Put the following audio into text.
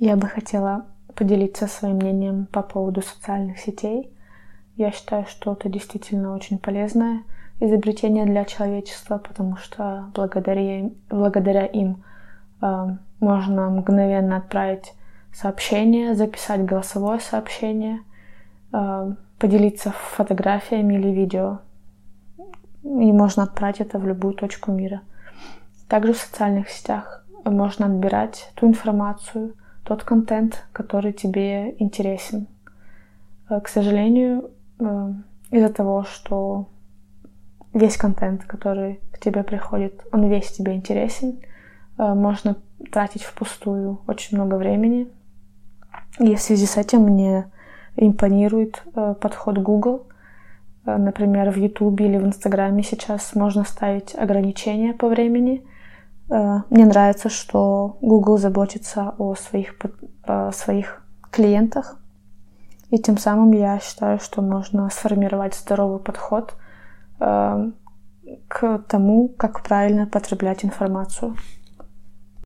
Я бы хотела поделиться своим мнением по поводу социальных сетей. Я считаю, что это действительно очень полезное изобретение для человечества, потому что благодаря им можно мгновенно отправить сообщение, записать голосовое сообщение, поделиться фотографиями или видео. И можно отправить это в любую точку мира. Также в социальных сетях можно отбирать ту информацию, тот контент, который тебе интересен. К сожалению, из-за того, что весь контент, который к тебе приходит, он весь тебе интересен, можно тратить впустую очень много времени. И в связи с этим мне импонирует подход Google. Например, в YouTube или в Instagram сейчас можно ставить ограничения по времени. Мне нравится, что Google заботится о своих клиентах. И тем самым я считаю, что можно сформировать здоровый подход к тому, как правильно потреблять информацию.